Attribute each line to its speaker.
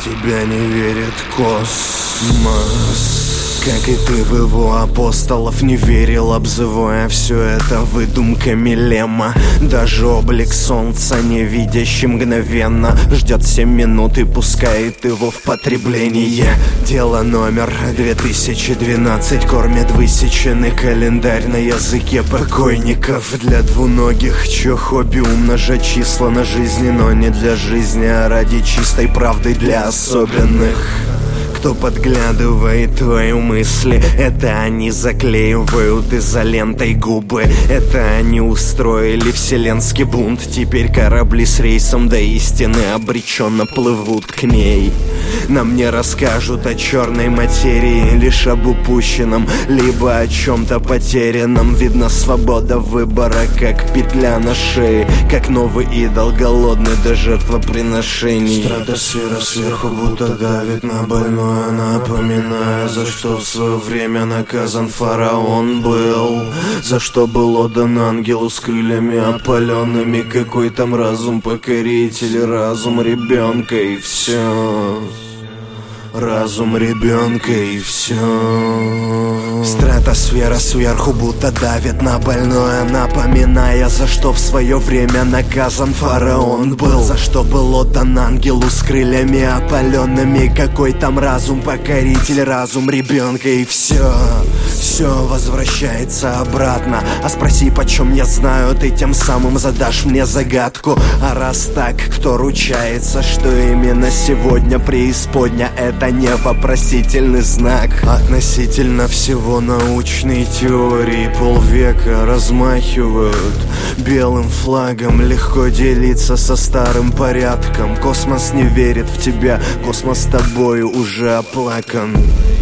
Speaker 1: тебя не верит космос. Как и ты в его апостолов не верил, обзывая все это выдумками Лема. Даже облик солнца, не видящий мгновенно, ждет 7 минут и пускает его в потребление. Дело номер 2012. Кормят высеченный календарь на языке покойников. Для двуногих, чье хобби умножать числа на жизни, но не для жизни, а ради чистой правды для особенных. Кто подглядывает твои мысли, это они заклеивают изолентой губы. Это они устроили вселенский бунт. Теперь корабли с рейсом до истины обреченно плывут к ней. Нам не расскажут о черной материи, лишь об упущенном, либо о чем-то потерянном. Видно, свобода выбора, как петля на шее, как новый идол, голодный до жертвоприношений.
Speaker 2: Стратосфера сверху будто давит на больное, напоминая, за что в свое время наказан фараон был. За что был отдан ангелу с крыльями опаленными. Какой там разум покоритель, разум ребенка и все. Разум ребенка и все.
Speaker 1: Стратосфера сверху будто давит на больное, напоминая, за что в свое время наказан фараон был. За что был отдан ангелу с крыльями опаленными. Какой там разум покоритель, разум ребенка и все. Все возвращается обратно. А спроси, почем я знаю, ты тем самым задашь мне загадку. А раз так, кто ручается, что именно сегодня преисподня? Это не вопросительный знак.
Speaker 2: Относительно всего научной теории полвека размахивают белым флагом. Легко делиться со старым порядком. Космос не верит в тебя, космос тобою уже оплакан.